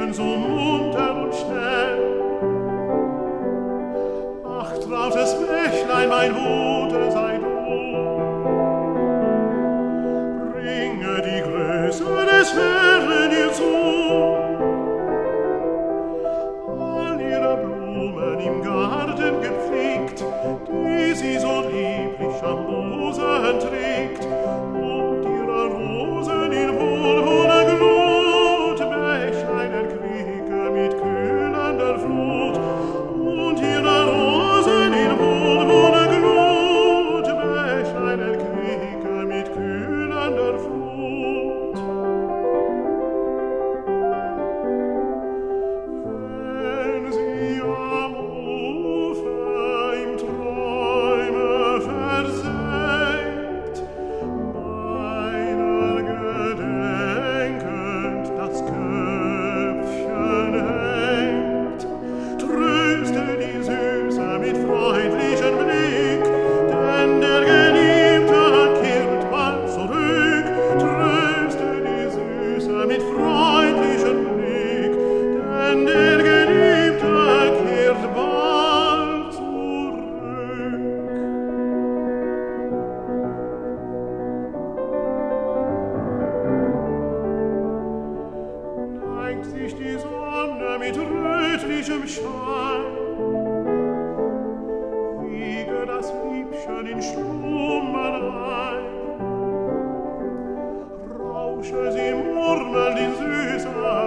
Leben so munter und schnell. Ach, trautes Bächlein, mein Mutter, sei du. Bringe die Größe des Herrn ihr zu. All ihre Blumen im Garten gepflegt, die sie so lieblich am Busen trägt, und ihre Rosen in wohlhoher Glut, Bächlein erquicke mit kühlender Flut, und ihre Rosen in wohlhoher Glut, Bächlein erquicke mit kühlender Flut. Wenn sie am Ufer im Träume versenkt, meiner gedenkend das Köpfchen hängt, tröste die Süße mit freundlichem Blick, denn der Geliebte kehrt bald zurück. Tröste die Süße mit freundlichem Blick, denn der Geliebte kehrt bald zurück. Neigt sich die Sonne mit rötlichem Schein, wiege das Liebchen in Schlummer ein, rausche sie murmelnd in süßer